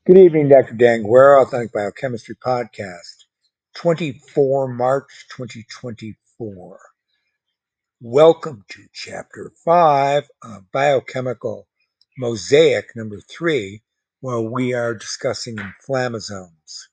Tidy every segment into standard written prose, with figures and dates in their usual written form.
Good evening, Dr. Dan Guerra, Authentic Biochemistry Podcast, 24 March 2024. Welcome to Chapter 5 of Biochemical Mosaic number 3, where we are discussing inflammasomes.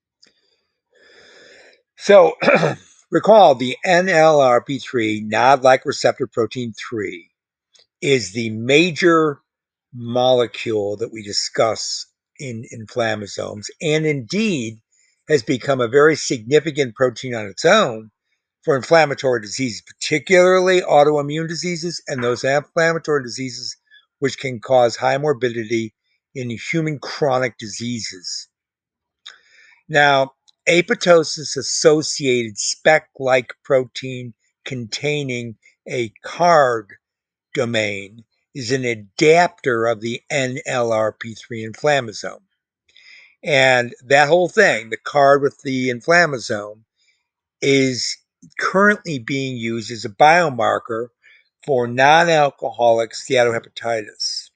So, recall the NLRP3, NOD-like receptor protein 3, is the major molecule that we discuss in inflammasomes, and indeed has become a very significant protein on its own for inflammatory diseases, particularly autoimmune diseases and those inflammatory diseases which can cause high morbidity in human chronic diseases. Now, apoptosis-associated speck-like protein containing a CARD domain is an adapter of the NLRP3 inflammasome. And that whole thing, the card with the inflammasome, is currently being used as a biomarker for non-alcoholic steatohepatitis.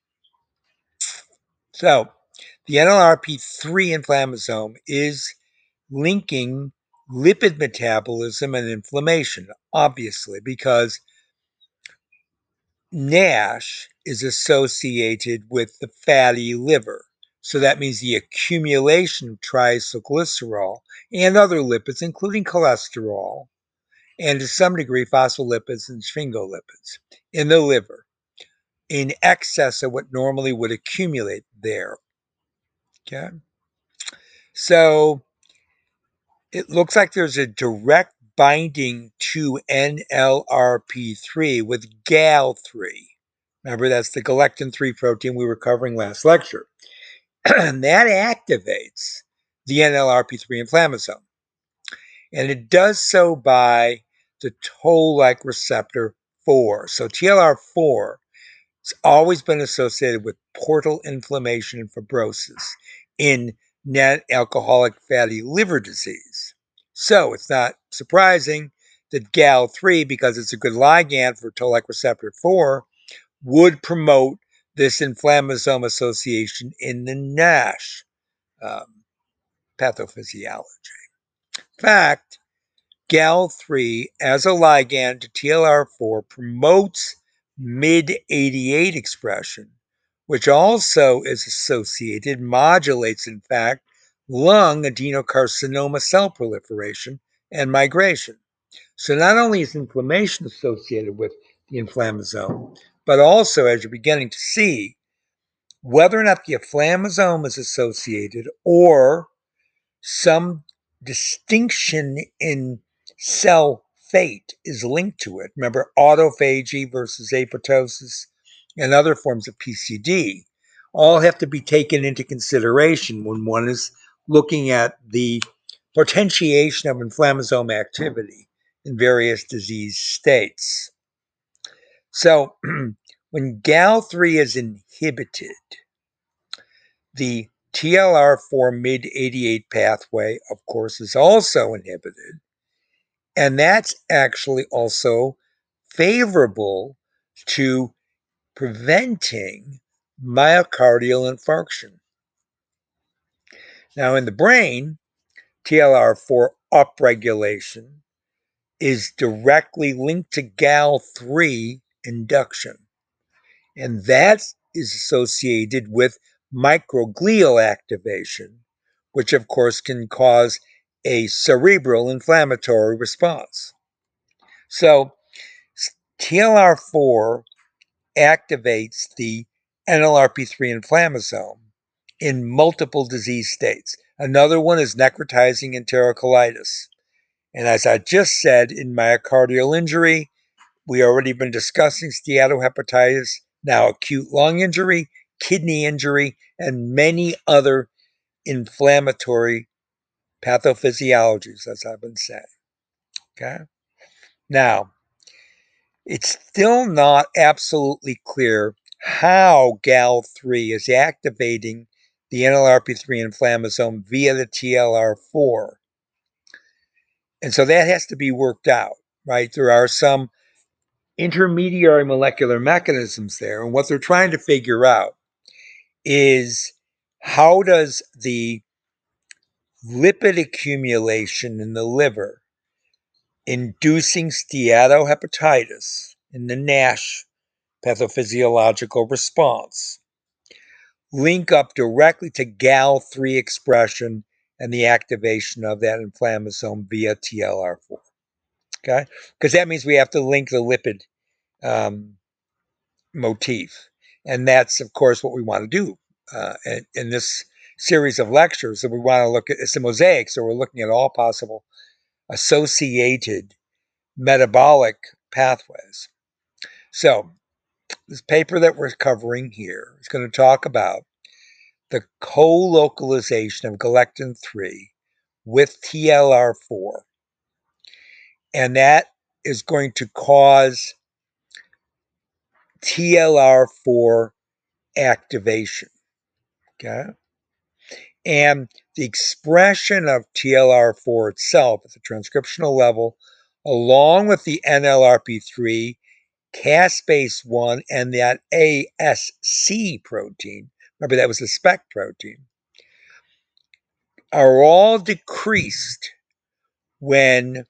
So, the NLRP3 inflammasome is linking lipid metabolism and inflammation, obviously, because NASH is associated with the fatty liver. So that means the accumulation of triacylglycerol and other lipids, including cholesterol, and to some degree phospholipids and sphingolipids in the liver in excess of what normally would accumulate there. Okay. So it looks like there's a direct binding to NLRP3 with GAL3. Remember, that's the galectin 3 protein we were covering last lecture. And that activates the NLRP3 inflammasome. And it does so by the toll-like receptor 4. So TLR4 has always been associated with portal inflammation and fibrosis in non-alcoholic fatty liver disease. So it's not surprising that GAL3, because it's a good ligand for toll-like receptor 4, would promote this inflammasome association in the NASH pathophysiology. In fact, GAL3 as a ligand to TLR4 promotes MYD88 expression, which also is associated, modulates, in fact, lung adenocarcinoma cell proliferation and migration. So not only is inflammation associated with the inflammasome, but also, as you're beginning to see, whether or not the inflammasome is associated or some distinction in cell fate is linked to it. Remember, autophagy versus apoptosis and other forms of PCD all have to be taken into consideration when one is looking at the potentiation of inflammasome activity in various disease states. So when GAL3 is inhibited, the TLR4 MYD88 pathway, of course, is also inhibited. And that's actually also favorable to preventing myocardial infarction. Now, in the brain, TLR4 upregulation is directly linked to GAL3 induction. And that is associated with microglial activation, which of course can cause a cerebral inflammatory response. So TLR4 activates the NLRP3 inflammasome in multiple disease states. Another one is necrotizing enterocolitis. And as I just said, in myocardial injury, we already been discussing steatohepatitis, now acute lung injury, kidney injury, and many other inflammatory pathophysiologies, as I've been saying. Okay. Now, it's still not absolutely clear how GAL3 is activating the NLRP3 inflammasome via the TLR4. And so that has to be worked out, right? There are some intermediary molecular mechanisms there. And what they're trying to figure out is how does the lipid accumulation in the liver inducing steatohepatitis in the NASH pathophysiological response link up directly to GAL3 expression and the activation of that inflammasome via TLR4? Okay, because that means we have to link the lipid um, motif, and that's of course what we want to do in this series of lectures. And we want to look at it's a mosaic, so we're looking at all possible associated metabolic pathways. So this paper that we're covering here is going to talk about the co-localization of galectin-3 with TLR4, and that is going to cause TLR4 activation. Okay, and the expression of TLR4 itself at the transcriptional level, along with the NLRP3, caspase 1, and that ASC protein, remember that was the spec protein, are all decreased when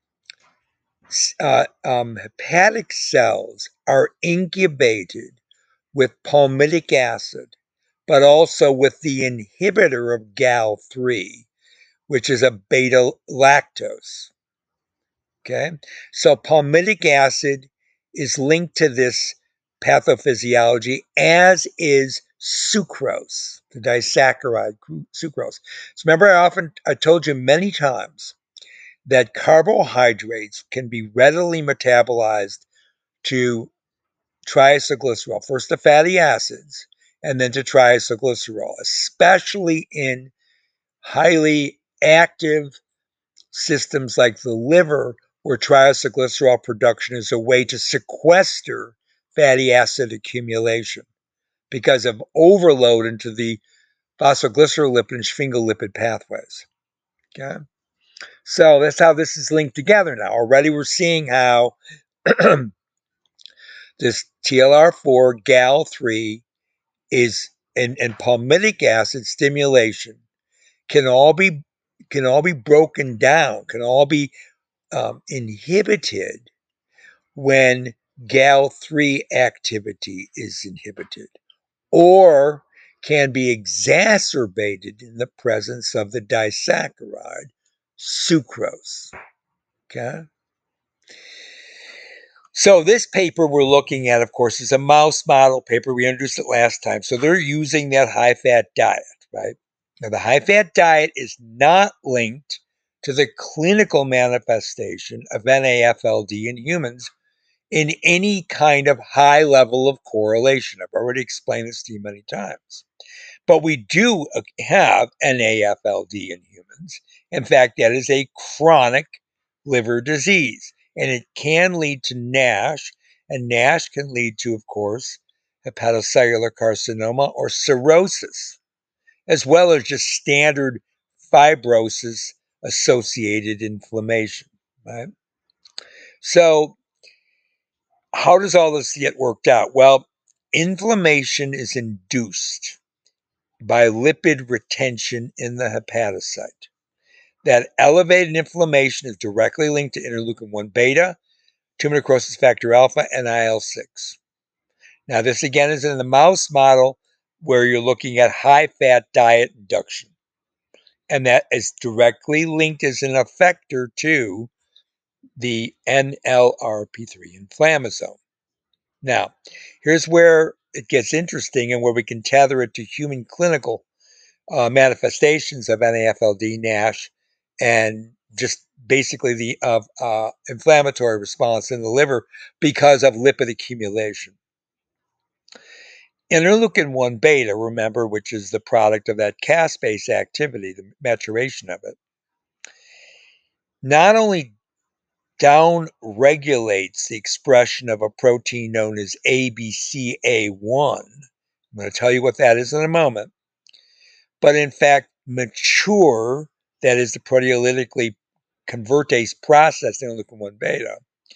hepatic cells are incubated with palmitic acid, but also with the inhibitor of GAL3, which is a beta lactose. Okay, so palmitic acid is linked to this pathophysiology, as is sucrose, the disaccharide sucrose. So remember, I told you many times that carbohydrates can be readily metabolized to triacylglycerol, first to fatty acids, and then to triacylglycerol, especially in highly active systems like the liver, where triacylglycerol production is a way to sequester fatty acid accumulation because of overload into the phosphoglycerolipid and sphingolipid pathways. Okay, so that's how this is linked together now. Already we're seeing how this TLR4 GAL3 is and palmitic acid stimulation can all be broken down, can all be inhibited when GAL3 activity is inhibited, or can be exacerbated in the presence of the disaccharide sucrose. Okay. So this paper we're looking at, of course, is a mouse model paper. We introduced it last time. So they're using that high-fat diet, right? Now, the high-fat diet is not linked to the clinical manifestation of NAFLD in humans in any kind of high level of correlation. I've already explained this to you many times. But we do have NAFLD in humans. In fact, that is a chronic liver disease, and it can lead to NASH, and NASH can lead to, of course, hepatocellular carcinoma or cirrhosis, as well as just standard fibrosis associated inflammation, right? So, how does all this get worked out? Well, inflammation is induced by lipid retention in the hepatocyte. That elevated inflammation is directly linked to interleukin 1 beta, tumor necrosis factor alpha, and IL-6. Now, this again is in the mouse model where you're looking at high-fat diet induction. And that is directly linked as an effector to the NLRP3 inflammasome. Now, here's where it gets interesting and where we can tether it to human clinical manifestations of NAFLD, NASH, and just basically the inflammatory response in the liver because of lipid accumulation. Interleukin 1 beta, remember, which is the product of that caspase activity, the maturation of it, not only down regulates the expression of a protein known as ABCA1. I'm going to tell you what that is in a moment. But in fact, mature, that is the proteolytically convertase process, interleukin 1 beta,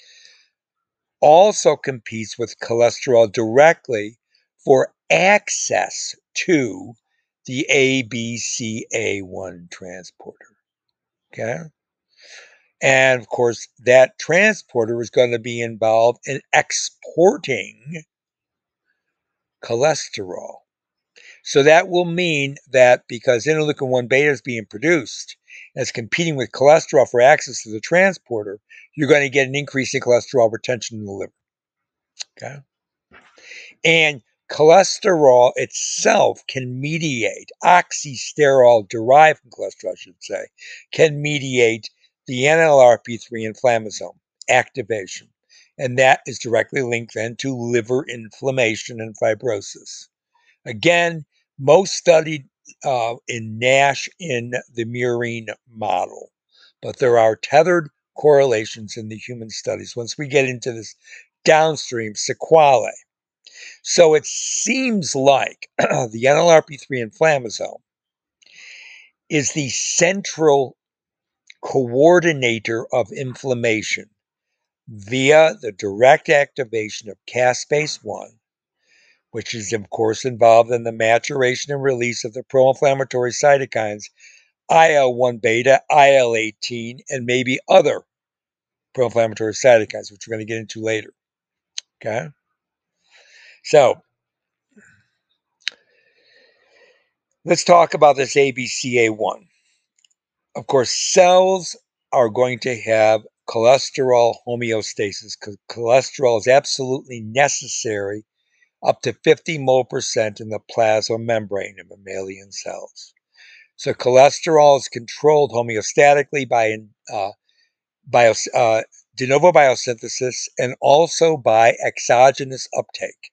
also competes with cholesterol directly for access to the ABCA1 transporter. Okay. And of course, that transporter is going to be involved in exporting cholesterol. So that will mean that because interleukin 1 beta is being produced and it's competing with cholesterol for access to the transporter, you're going to get an increase in cholesterol retention in the liver. Okay. And cholesterol itself can mediate, oxysterol derived from cholesterol, I should say, can mediate the NLRP3 inflammasome activation. And that is directly linked then to liver inflammation and fibrosis. Again, most studied in NASH in the murine model, but there are tethered correlations in the human studies. Once we get into this downstream sequelae, so it seems like the NLRP3 inflammasome is the central coordinator of inflammation via the direct activation of caspase-1, which is, of course, involved in the maturation and release of the pro-inflammatory cytokines IL-1 beta, IL-18, and maybe other pro-inflammatory cytokines, which we're going to get into later. Okay? So, let's talk about this ABCA1. Of course, cells are going to have cholesterol homeostasis because cholesterol is absolutely necessary up to 50 mole percent in the plasma membrane of mammalian cells. So cholesterol is controlled homeostatically by de novo biosynthesis and also by exogenous uptake.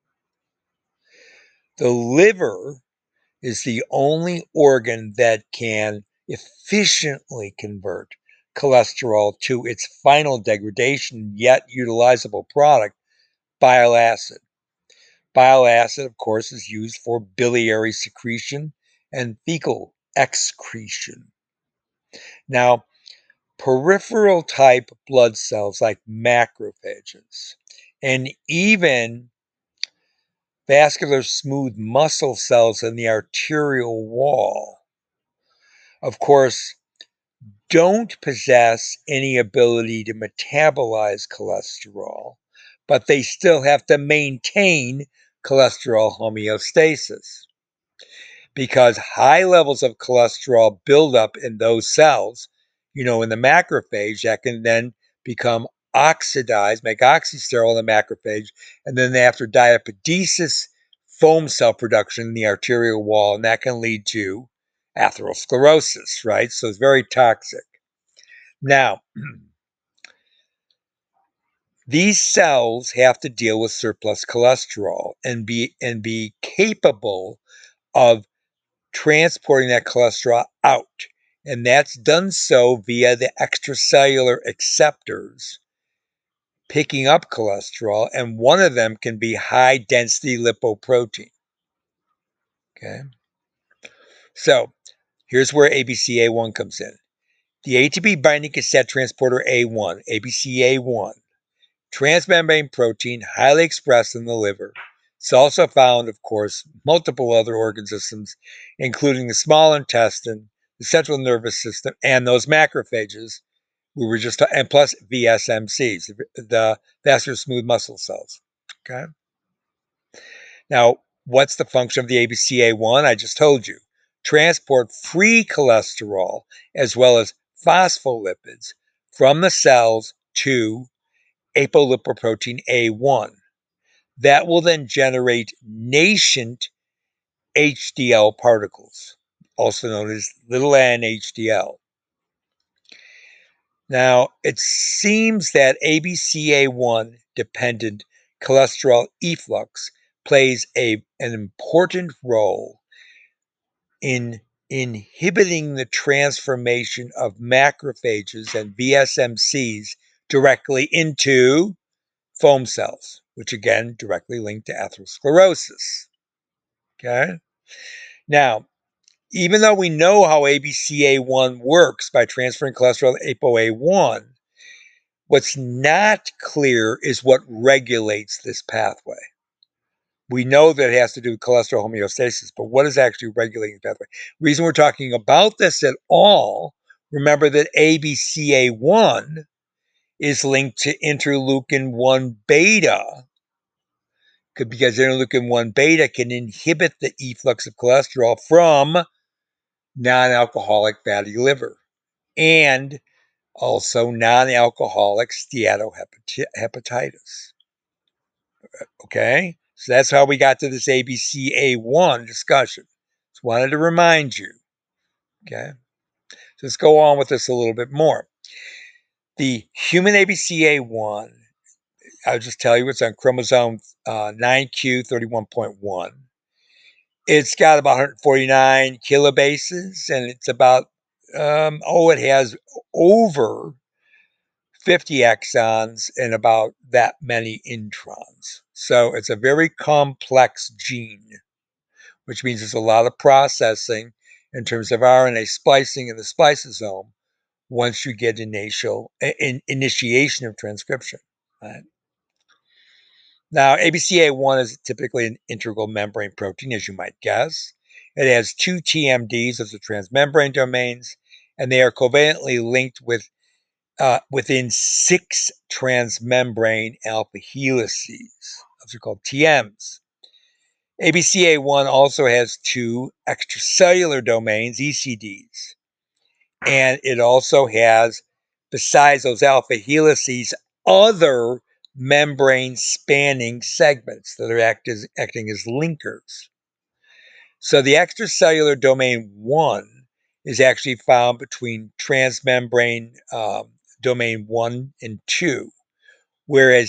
The liver is the only organ that can efficiently convert cholesterol to its final degradation yet utilizable product, bile acid. Bile acid, of course, is used for biliary secretion and fecal excretion. Now, peripheral type blood cells like macrophages and even vascular smooth muscle cells in the arterial wall, of course, don't possess any ability to metabolize cholesterol, but they still have to maintain cholesterol homeostasis because high levels of cholesterol build up in those cells, in the macrophage that can then become oxidized, make oxysterol in the macrophage, and then after diapedesis, foam cell production in the arterial wall, and that can lead to atherosclerosis, right? So it's very toxic. Now, these cells have to deal with surplus cholesterol and be capable of transporting that cholesterol out. And that's done so via the extracellular acceptors picking up cholesterol, and one of them can be high density lipoprotein. Okay. So here's where ABCA1 comes in. The ATP binding cassette transporter A1, ABCA1, transmembrane protein highly expressed in the liver. It's also found, of course, multiple other organ systems, including the small intestine, the central nervous system, and those macrophages we were just and plus VSMCs, the vascular smooth muscle cells. Okay. Now, what's the function of the ABCA1? I just told you. Transport free cholesterol as well as phospholipids from the cells to apolipoprotein A1. That will then generate nascent HDL particles, also known as little n HDL. Now, it seems that ABCA1 dependent cholesterol efflux plays an important role in inhibiting the transformation of macrophages and VSMCs directly into foam cells, which again directly link to atherosclerosis. Okay. Now, even though we know how ABCA1 works by transferring cholesterol to ApoA1, what's not clear is what regulates this pathway. We know that it has to do with cholesterol homeostasis, but what is actually regulating the pathway? The reason we're talking about this at all, remember that ABCA1 is linked to interleukin 1 beta, because interleukin 1 beta can inhibit the efflux of cholesterol from non-alcoholic fatty liver and also non-alcoholic steatohepatitis. Okay, so that's how we got to this ABCA1 discussion. Just wanted to remind you. Okay, so let's go on with this a little bit more. The human ABCA1, I'll just tell you, it's on chromosome 9q31.1. It's got about 149 kilobases, and it's about, it has over 50 exons and about that many introns. So it's a very complex gene, which means there's a lot of processing in terms of RNA splicing in the spliceosome once you get initiation of transcription. Right? Now, ABCA1 is typically an integral membrane protein, as you might guess. It has two TMDs as the transmembrane domains, and they are covalently linked within 6 transmembrane alpha helices. Those are called TMs. ABCA1 also has 2 extracellular domains, ECDs. And it also has, besides those alpha helices, other membrane spanning segments that are acting as linkers. So the extracellular domain 1 is actually found between transmembrane domain 1 and 2, whereas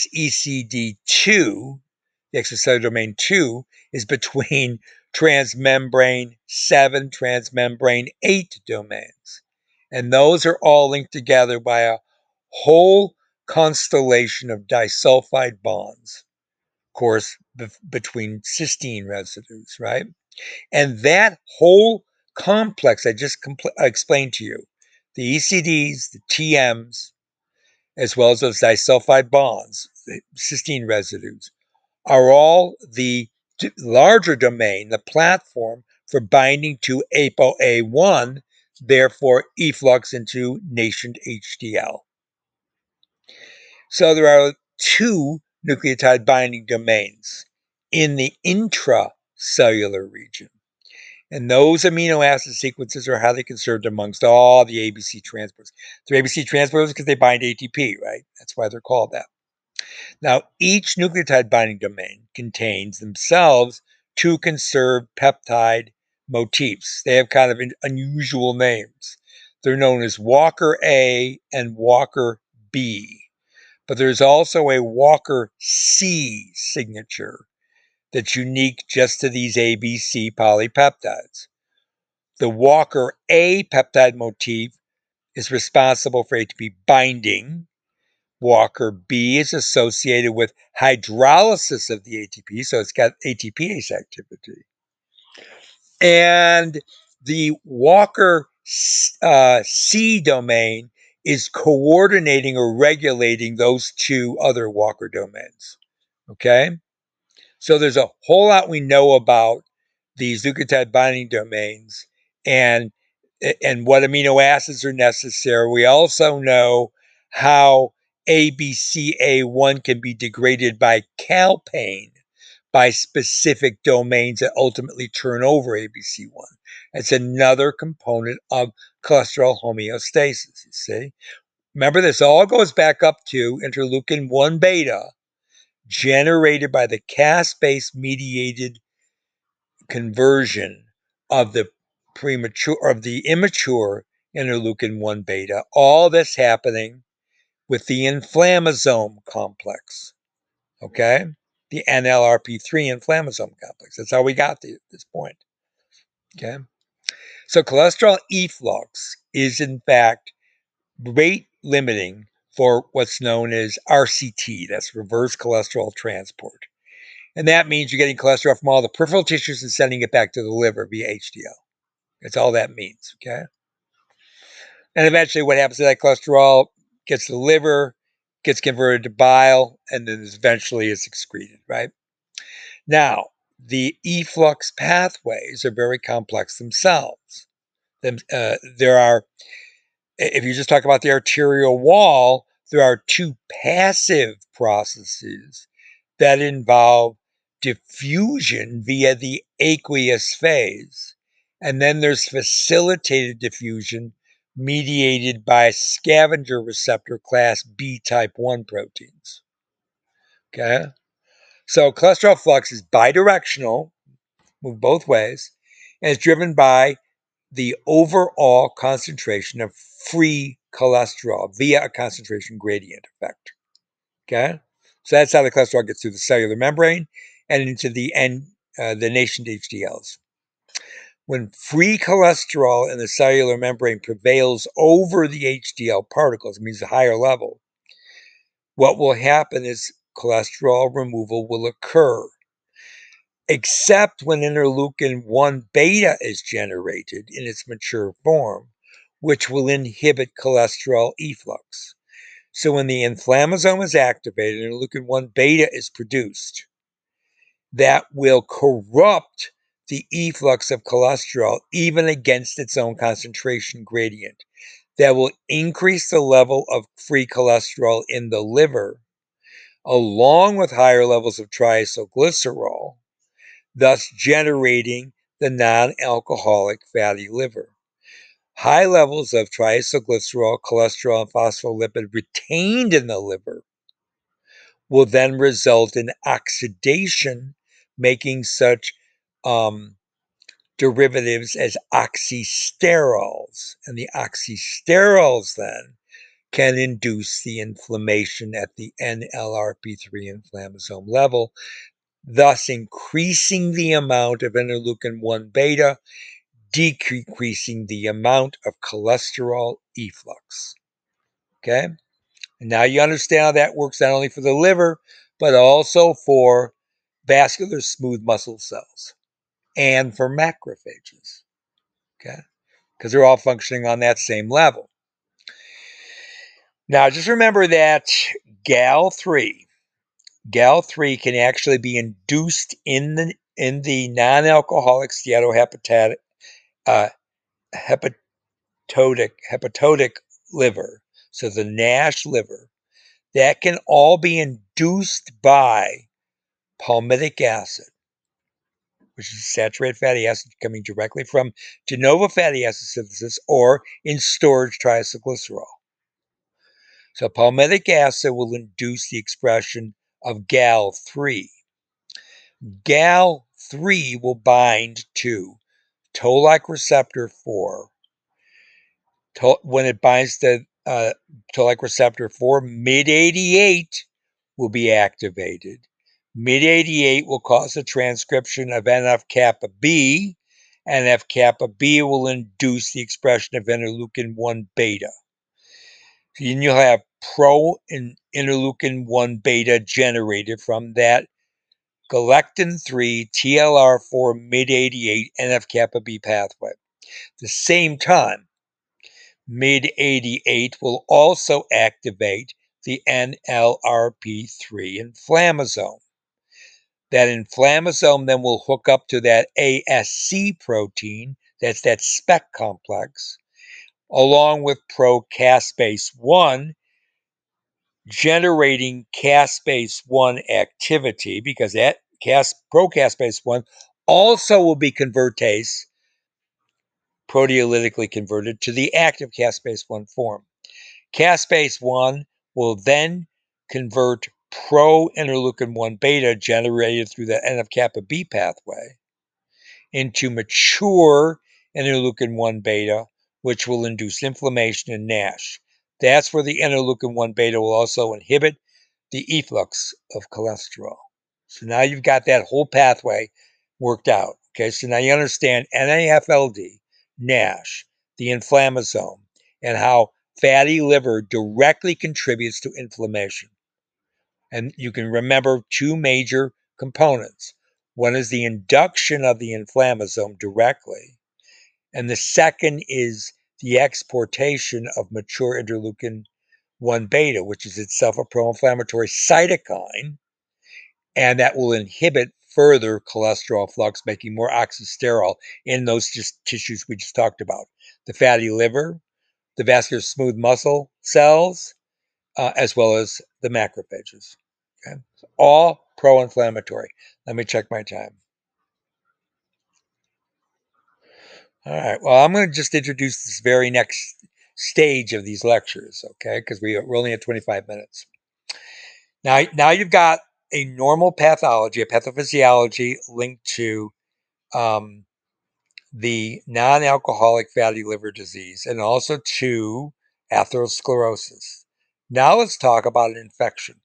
ECD2, the extracellular domain 2, is between transmembrane 7, transmembrane 8 domains. And those are all linked together by a whole constellation of disulfide bonds, of course, between cysteine residues, right? And that whole complex I just explained to you, the ECDs, the TMs, as well as those disulfide bonds, the cysteine residues, are all the larger domain, the platform for binding to ApoA1, therefore efflux into nascent HDL. So there are 2 nucleotide binding domains in the intracellular region. And those amino acid sequences are highly conserved amongst all the ABC transporters. They're ABC transporters because they bind ATP, right? That's why they're called that. Now, each nucleotide binding domain contains themselves 2 conserved peptide motifs. They have kind of unusual names. They're known as Walker A and Walker B. But there's also a Walker C signature that's unique just to these ABC polypeptides. The Walker A peptide motif is responsible for ATP binding. Walker B is associated with hydrolysis of the ATP, so it's got ATPase activity. And the Walker C domain is coordinating or regulating those 2 other Walker domains. Okay? So there's a whole lot we know about these nucleotide binding domains and what amino acids are necessary. We also know how ABCA1 can be degraded by calpain by specific domains that ultimately turn over ABC1. It's another component of cholesterol homeostasis, you see. Remember, this all goes back up to interleukin 1 beta, generated by the caspase mediated conversion of the immature interleukin 1 beta. All this happening with the inflammasome complex. Okay? The NLRP3 inflammasome complex. That's how we got to this point. Okay? So cholesterol efflux is in fact rate limiting for what's known as RCT, that's reverse cholesterol transport. And that means you're getting cholesterol from all the peripheral tissues and sending it back to the liver via HDL. That's all that means, okay? And eventually what happens to that cholesterol gets to the liver, gets converted to bile, and then eventually it's excreted, right? Now, the efflux pathways are very complex themselves. There are, if you just talk about the arterial wall, there are two passive processes that involve diffusion via the aqueous phase. And then there's facilitated diffusion mediated by scavenger receptor class B type 1 proteins. Okay? So cholesterol flux is bidirectional, move both ways, and it's driven by the overall concentration of free cholesterol via a concentration gradient effect. Okay, so that's how the cholesterol gets through the cellular membrane and into the nascent HDLs. When free cholesterol in the cellular membrane prevails over the HDL particles, it means a higher level, what will happen is cholesterol removal will occur, except when interleukin 1 beta is generated in its mature form, which will inhibit cholesterol efflux. So when the inflammasome is activated, interleukin 1 beta is produced. That will corrupt the efflux of cholesterol even against its own concentration gradient. That will increase the level of free cholesterol in the liver, along with higher levels of triacylglycerol, thus generating the non-alcoholic fatty liver. High levels of triacylglycerol, cholesterol, and phospholipid retained in the liver will then result in oxidation, making such derivatives as oxysterols. And the oxysterols then can induce the inflammation at the NLRP3 inflammasome level, thus increasing the amount of interleukin 1 beta, decreasing the amount of cholesterol efflux. Okay? And now you understand how that works not only for the liver, but also for vascular smooth muscle cells and for macrophages. Okay? Because they're all functioning on that same level. Now, just remember that GAL3 can actually be induced in the non-alcoholic steatohepatotic hepatotic liver, so the NASH liver, that can all be induced by palmitic acid, which is saturated fatty acid coming directly from de novo fatty acid synthesis or in storage triacylglycerol. So palmitic acid will induce the expression of GAL3. GAL3 will bind to toll-like receptor 4. When it binds to toll-like receptor 4, MYD88 will be activated. MYD88 will cause the transcription of NF-kappa B, and NF-kappa B will induce the expression of interleukin 1 beta. Then you'll have pro-interleukin 1 beta generated from that galectin 3 TLR4 MYD88 NF-kappa B pathway. At the same time, MYD88 will also activate the NLRP3 inflammasome. That inflammasome then will hook up to that ASC protein, that's that SPEC complex, along with pro-caspase-1, generating caspase-1 activity, because that pro-caspase-1 also will be convertase, proteolytically converted to the active caspase-1 form. Caspase-1 will then convert pro-interleukin 1 beta generated through the NF-kappa B pathway into mature interleukin 1 beta, which will induce inflammation in NASH. That's where the interleukin 1 beta will also inhibit the efflux of cholesterol. So now you've got that whole pathway worked out. Okay, so now you understand NAFLD, NASH, the inflammasome, and how fatty liver directly contributes to inflammation. And you can remember two major components. One is the induction of the inflammasome directly, and the second is the exportation of mature interleukin 1 beta, which is itself a pro-inflammatory cytokine, and that will inhibit further cholesterol flux, making more oxysterol in those tissues we just talked about. The fatty liver, the vascular smooth muscle cells, as well as the macrophages. Okay? So all pro-inflammatory. Let me check my time. All right. Well, I'm going to just introduce this very next stage of these lectures, okay? Because we're only at 25 minutes. Now you've got a normal pathology, a pathophysiology linked to um, the non-alcoholic fatty liver disease and also to atherosclerosis. Now let's talk about an infection,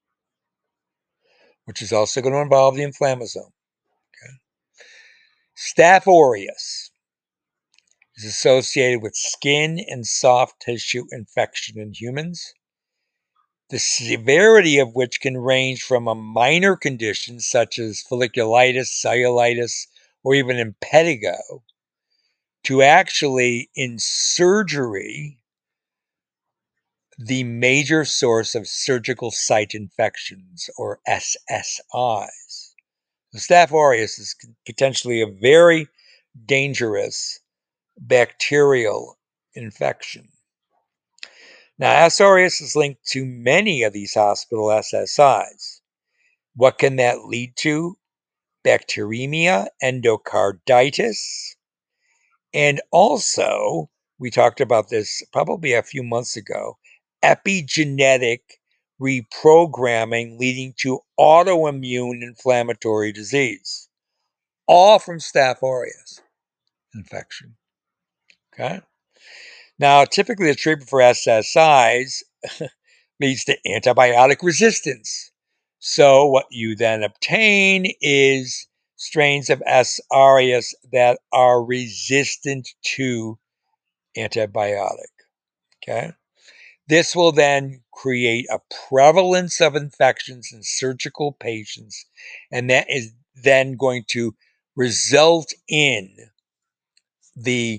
which is also going to involve the inflammasome. Okay? Staph aureus is associated with skin and soft tissue infection in humans, the severity of which can range from a minor condition such as folliculitis, cellulitis, or even impetigo to actually in surgery the major source of surgical site infections, or SSIs. The Staph aureus is potentially a very dangerous bacterial infection. Now, S. aureus is linked to many of these hospital SSIs. What can that lead to? Bacteremia, endocarditis, and also, we talked about this probably a few months ago, epigenetic reprogramming leading to autoimmune inflammatory disease, all from Staph aureus infection. Okay. Now, typically, the treatment for SSIs leads to antibiotic resistance. So, what you then obtain is strains of S. aureus that are resistant to antibiotic. Okay. This will then create a prevalence of infections in surgical patients, and that is then going to result in the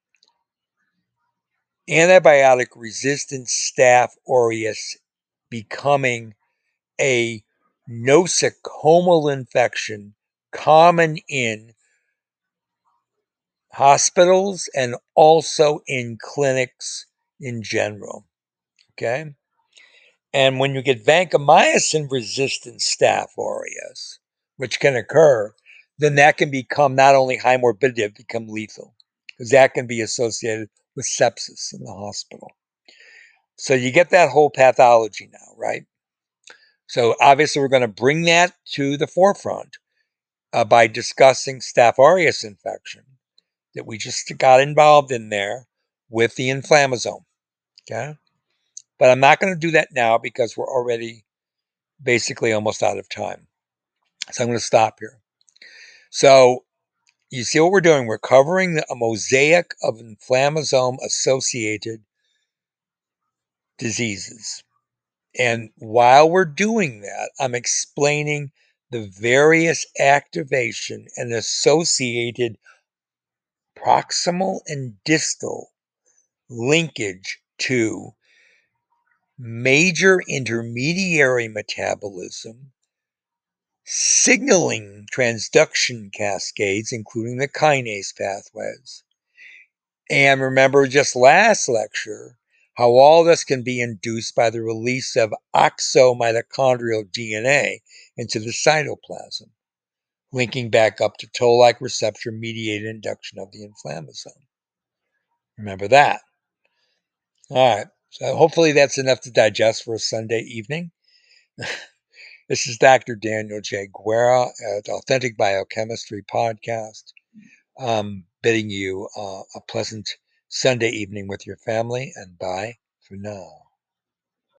antibiotic resistant Staph aureus becoming a nosocomial infection common in hospitals and also in clinics in general. Okay. And when you get vancomycin resistant Staph aureus, which can occur, then that can become not only high morbidity, it become lethal because that can be associated with sepsis in the hospital. So you get that whole pathology now, right? So obviously we're going to bring that to the forefront by discussing Staph aureus infection that we just got involved in there with the inflammasome. Okay. But I'm not going to do that now because we're already basically almost out of time. So I'm going to stop here. So you see what we're doing? We're covering a mosaic of inflammasome associated diseases. And while we're doing that, I'm explaining the various activation and associated proximal and distal linkage to major intermediary metabolism, signaling transduction cascades, including the kinase pathways. And remember just last lecture, how all this can be induced by the release of oxomitochondrial DNA into the cytoplasm, linking back up to toll-like receptor-mediated induction of the inflammasome. Remember that. All right. So hopefully that's enough to digest for a Sunday evening. This is Dr. Daniel J. Guerra at Authentic Biochemistry Podcast, bidding you a pleasant Sunday evening with your family, and bye for now.